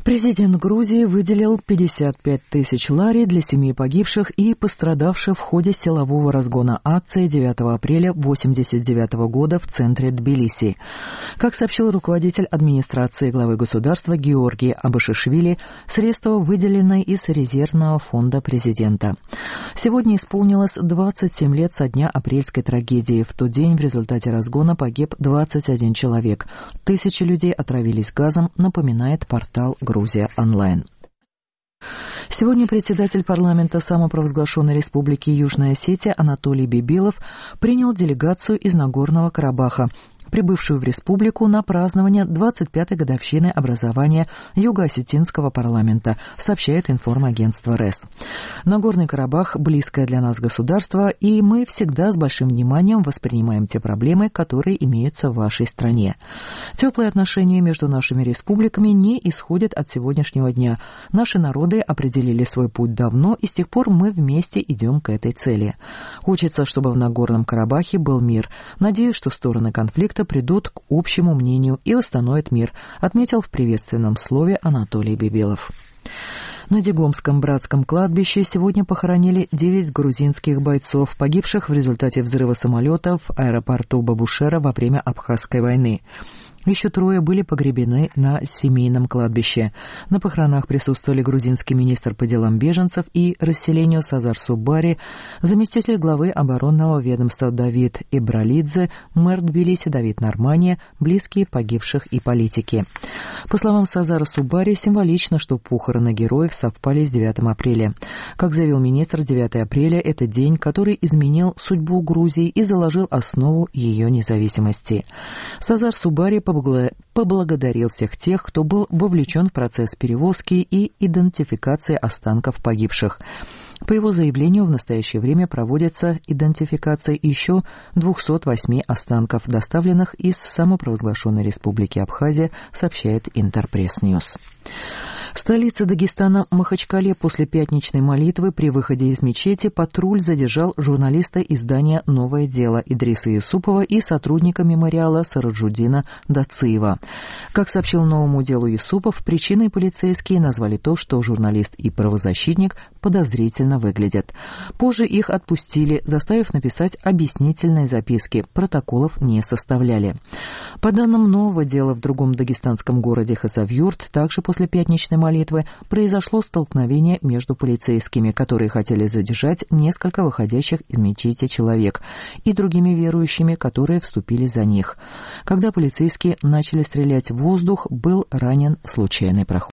Президент Грузии выделил 55 тысяч лари для семей погибших и пострадавших в ходе силового разгона акции 9 апреля 1989 года в центре Тбилиси. Как сообщил руководитель администрации главы государства Георгий Абашишвили, средства выделены из резервного фонда президента. Сегодня исполнилось 27 лет со дня апрельской трагедии. В тот день в результате разгона погиб 21 человек. Тысячи людей отравились газом, напоминает портал «Грузия онлайн». Сегодня председатель парламента самопровозглашенной республики Южная Осетия Анатолий Бибилов принял делегацию из Нагорного Карабаха, прибывшую в республику на празднование 25-й годовщины образования Юго-Осетинского парламента, сообщает информагентство РЭС. Нагорный Карабах – близкое для нас государство, и мы всегда с большим вниманием воспринимаем те проблемы, которые имеются в вашей стране. Теплые отношения между нашими республиками не исходят от сегодняшнего дня. Наши народы определили свой путь давно, и с тех пор мы вместе идем к этой цели. Хочется, чтобы в Нагорном Карабахе был мир. Надеюсь, что стороны конфликта придут к общему мнению и установят мир, отметил в приветственном слове Анатолий Бибилов. На Дигомском братском кладбище сегодня похоронили 9 грузинских бойцов, погибших в результате взрыва самолета в аэропорту Бабушера во время Абхазской войны. Еще 3 были погребены на семейном кладбище. На похоронах присутствовали грузинский министр по делам беженцев и расселению Сазар Субари, заместитель главы оборонного ведомства Давид Ибралидзе, мэр Тбилиси Давид Нормания, близкие погибших и политики. По словам Сазара Субари, символично, что похороны героев совпали с 9 апреля. Как заявил министр, 9 апреля – это день, который изменил судьбу Грузии и заложил основу ее независимости. Сазар Субари поблагодарил всех тех, кто был вовлечен в процесс перевозки и идентификации останков погибших. По его заявлению, в настоящее время проводится идентификация еще 208 останков, доставленных из самопровозглашенной республики Абхазия, сообщает Интерпресс-Ньюс. Столица Дагестана Махачкале после пятничной молитвы при выходе из мечети патруль задержал журналиста издания «Новое дело» Идриса Юсупова и сотрудника мемориала Сараджудина Дациева. Как сообщил «Новому делу» Юсупов, причиной полицейские назвали то, что журналист и правозащитник подозрительно выглядят. Позже их отпустили, заставив написать объяснительные записки. Протоколов не составляли. По данным «Нового дела», в другом дагестанском городе Хасавюрт также после пятничной молитвы произошло столкновение между полицейскими, которые хотели задержать несколько выходящих из мечети человек, и другими верующими, которые вступили за них. Когда полицейские начали стрелять в воздух, был ранен случайный прохожий.